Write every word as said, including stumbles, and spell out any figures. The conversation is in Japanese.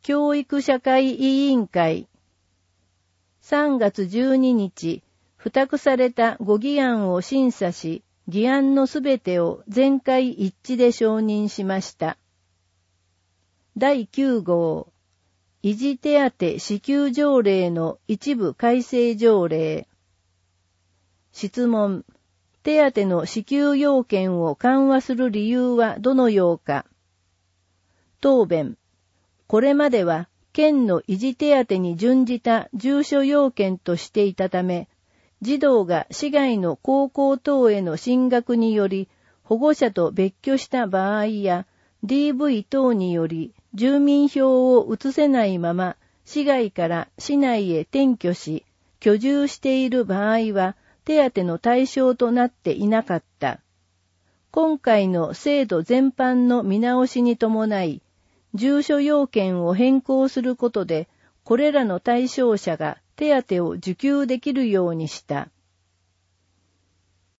教育社会委員会さんがつじゅうににち、付託されたご議案を審査し、議案のすべてを全会一致で承認しました。だいきゅう号、維持手当支給条例の一部改正条例。質問、手当の支給要件を緩和する理由はどのようか。答弁、これまでは県の維持手当に準じた住所要件としていたため、児童が市外の高校等への進学により保護者と別居した場合や ディーブイ 等により住民票を移せないまま市外から市内へ転居し居住している場合は手当の対象となっていなかった。今回の制度全般の見直しに伴い、住所要件を変更することで、これらの対象者が手当を受給できるようにした。